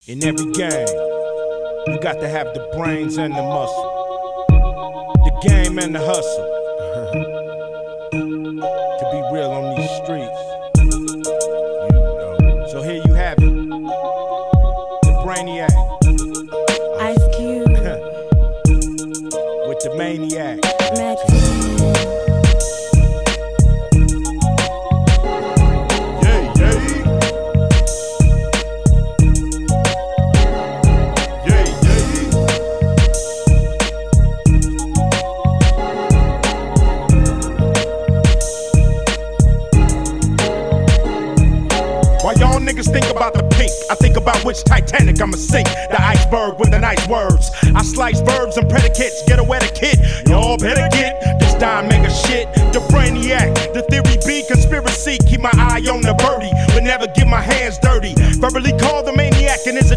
In every game, you got to have the brains and the muscle, the game and the hustle. To be real on these streets, you know. So here you have it, the Brainiac, Ice Cube, with the Maniac. While y'all niggas think about the pink, I think about which Titanic I'ma sink. The iceberg with the nice words. I slice verbs and predicates, get away the kid. Y'all better get this dime mega shit. The Brainiac, the theory B, conspiracy. Keep my eye on the birdie, but never get my hands dirty. Verbally call the maniac and is a